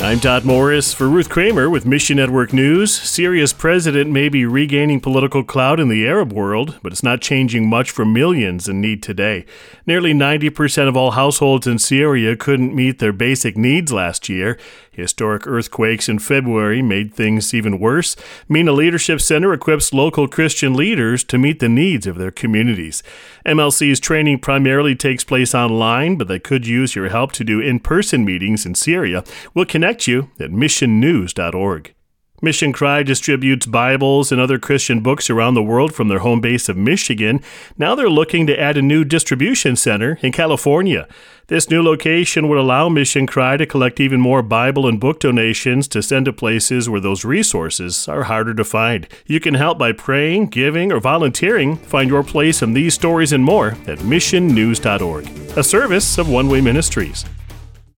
I'm Todd Morris for Ruth Kramer with Mission Network News. Syria's president may be regaining political clout in the Arab world, but it's not changing much for millions in need today. Nearly 90% of all households in Syria couldn't meet their basic needs last year. Historic earthquakes in February made things even worse. MENA Leadership Center equips local Christian leaders to meet the needs of their communities. MLC's training primarily takes place online, but they could use your help to do in-person meetings in Syria. We'll connect you at missionnews.org. Mission Cry distributes Bibles and other Christian books around the world from their home base of Michigan. Now they're looking to add a new distribution center in California. This new location would allow Mission Cry to collect even more Bible and book donations to send to places where those resources are harder to find. You can help by praying, giving, or volunteering. Find your place in these stories and more at missionnews.org, a service of One Way Ministries.